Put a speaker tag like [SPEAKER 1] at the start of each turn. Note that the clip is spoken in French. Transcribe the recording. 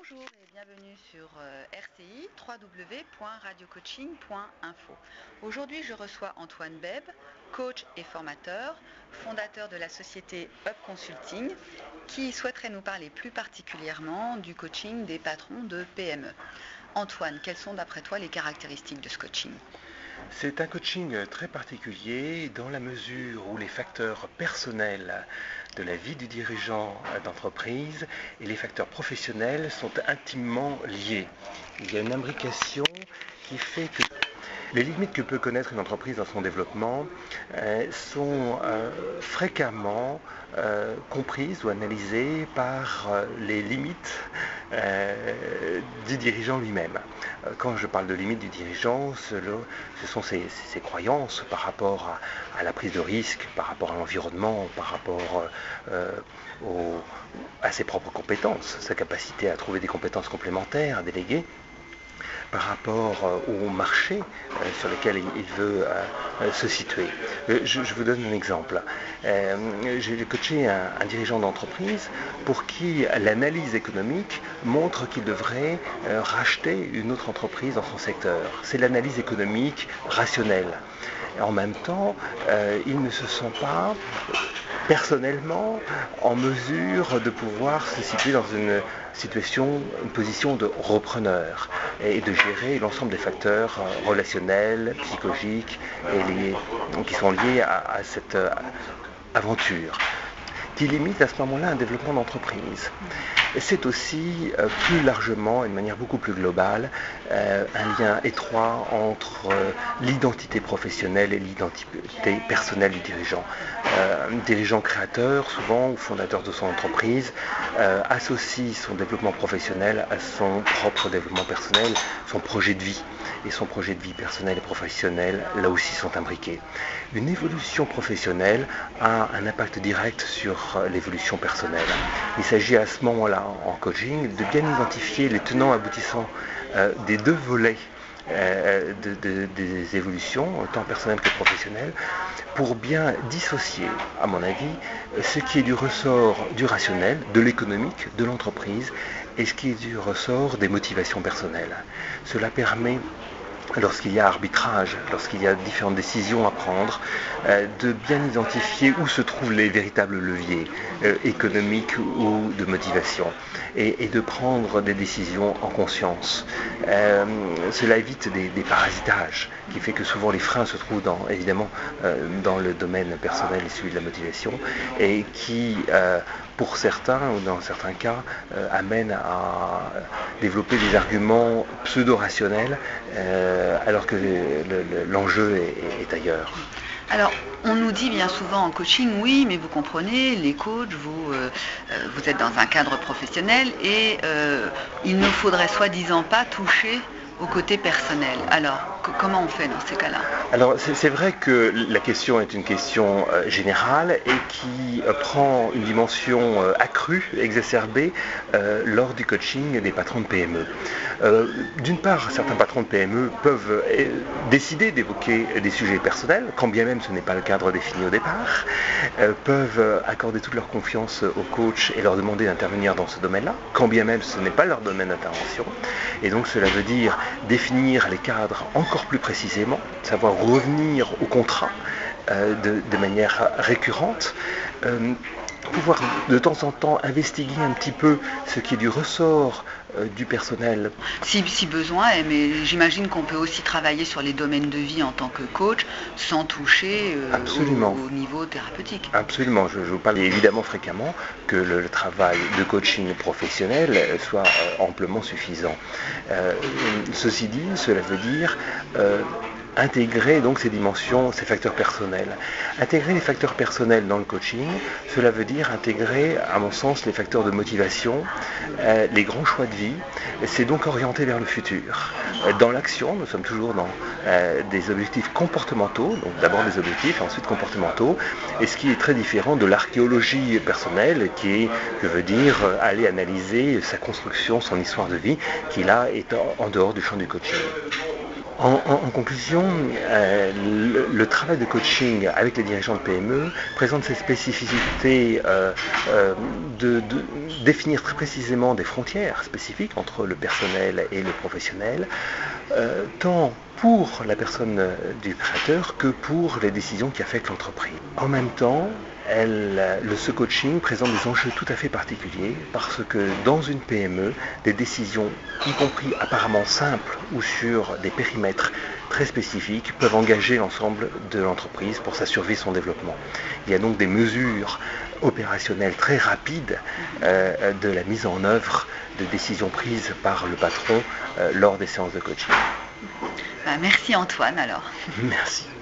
[SPEAKER 1] Bonjour et bienvenue sur RCI www.radiocoaching.info. Aujourd'hui, je reçois Antoine Beb, coach et formateur, fondateur de la société Up Consulting, qui souhaiterait nous parler plus particulièrement du coaching des patrons de PME. Antoine, quelles sont d'après toi les caractéristiques de ce coaching ?
[SPEAKER 2] C'est un coaching très particulier dans la mesure où les facteurs personnels de la vie du dirigeant d'entreprise et les facteurs professionnels sont intimement liés. Il y a une imbrication qui fait que les limites que peut connaître une entreprise dans son développement sont fréquemment comprises ou analysées par les limites du dirigeant lui-même. Quand je parle de limites du dirigeant, ce sont ses croyances par rapport à la prise de risque, par rapport à l'environnement, par rapport à ses propres compétences, sa capacité à trouver des compétences complémentaires, à déléguer, par rapport au marché sur lequel il veut se situer. Je vous donne un exemple. J'ai coaché un dirigeant d'entreprise pour qui l'analyse économique montre qu'il devrait racheter une autre entreprise dans son secteur. C'est l'analyse économique rationnelle. Et en même temps, il ne se sent pas personnellement en mesure de pouvoir se situer dans une position de repreneur et de gérer l'ensemble des facteurs relationnels, psychologiques qui sont liés à cette aventure, qui limite à ce moment-là un développement d'entreprise. Et c'est aussi plus largement, et de manière beaucoup plus globale, un lien étroit entre l'identité professionnelle et l'identité personnelle du dirigeant. Un dirigeant créateur, souvent, ou fondateur de son entreprise, associe son développement professionnel à son propre développement personnel, son projet de vie. Et son projet de vie personnel et professionnel, là aussi, sont imbriqués. Une évolution professionnelle a un impact direct sur l'évolution personnelle. Il s'agit à ce moment-là, en coaching, de bien identifier les tenants aboutissants des deux volets des évolutions, tant personnelles que professionnelles, pour bien dissocier, à mon avis, ce qui est du ressort du rationnel, de l'économique, de l'entreprise, et ce qui est du ressort des motivations personnelles. Cela permet, lorsqu'il y a arbitrage, lorsqu'il y a différentes décisions à prendre, de bien identifier où se trouvent les véritables leviers économiques ou de motivation, et de prendre des décisions en conscience. Cela évite des parasitages, qui fait que souvent les freins se trouvent évidemment dans le domaine personnel et celui de la motivation, et qui, pour certains, ou dans certains cas, amène à développer des arguments pseudo-rationnels, alors que l'enjeu est ailleurs.
[SPEAKER 1] Alors, on nous dit bien souvent en coaching, oui, mais vous comprenez, les coachs, vous êtes dans un cadre professionnel et il ne faudrait soi-disant pas toucher au côté personnel. Alors, comment on fait dans ces cas-là ?
[SPEAKER 2] Alors, c'est vrai que la question est une question générale et qui prend une dimension accrue, exacerbée, lors du coaching des patrons de PME. D'une part, certains patrons de PME peuvent décider d'évoquer des sujets personnels, quand bien même ce n'est pas le cadre défini au départ, peuvent accorder toute leur confiance au coach et leur demander d'intervenir dans ce domaine-là, quand bien même ce n'est pas leur domaine d'intervention. Et donc cela veut dire définir les cadres encore plus précisément, savoir revenir au contrat de manière récurrente, pouvoir de temps en temps investiguer un petit peu ce qui est du ressort du personnel.
[SPEAKER 1] Si besoin, mais j'imagine qu'on peut aussi travailler sur les domaines de vie en tant que coach sans toucher au niveau thérapeutique.
[SPEAKER 2] Absolument, je vous parle évidemment fréquemment que le travail de coaching professionnel soit amplement suffisant. Ceci dit, cela veut dire intégrer donc ces dimensions, ces facteurs personnels. Intégrer les facteurs personnels dans le coaching, cela veut dire intégrer, à mon sens, les facteurs de motivation, les grands choix de vie. C'est donc orienté vers le futur. Dans l'action, nous sommes toujours dans des objectifs comportementaux, donc d'abord des objectifs, ensuite comportementaux, et ce qui est très différent de l'archéologie personnelle, qui veut dire aller analyser sa construction, son histoire de vie, qui là est en dehors du champ du coaching. En conclusion, le travail de coaching avec les dirigeants de PME présente ses spécificités de définir très précisément des frontières spécifiques entre le personnel et le professionnel, tant pour la personne du créateur que pour les décisions qui affectent l'entreprise. En même temps, ce coaching présente des enjeux tout à fait particuliers parce que dans une PME, des décisions, y compris apparemment simples ou sur des périmètres très spécifiques, peuvent engager l'ensemble de l'entreprise pour sa survie et son développement. Il y a donc des mesures opérationnelles très rapides de la mise en œuvre de décisions prises par le patron lors des séances de coaching.
[SPEAKER 1] Merci Antoine alors.
[SPEAKER 2] Merci.